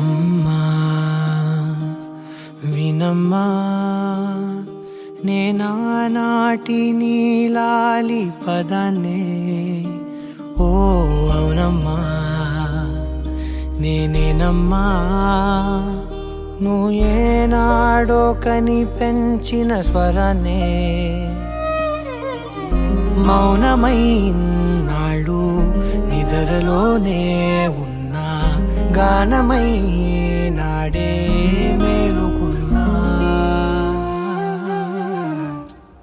అమ్మా వినమ్మా నేనానాటి నీలాలి పదాన్నే ఓ అవునమ్మా నేనేనమ్మా నువ్వు ఏనాడో కని పెంచిన స్వరాన్నే మౌనమైనాడు నిద్రలోనే ఉన్నా గానమై నాడే మేలుకు